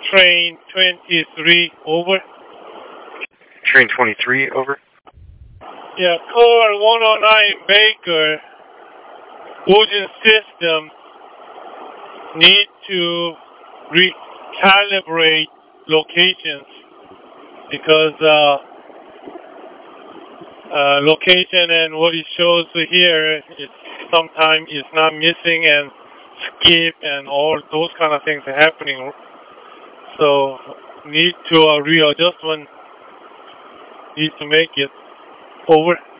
Train 23, over. Train 23, over. Yeah, car 109 Baker, Ocean System need to recalibrate locations because location and what it shows here is sometimes it's not missing and skip and all those kind of things are happening. So need to readjustment need to make it over.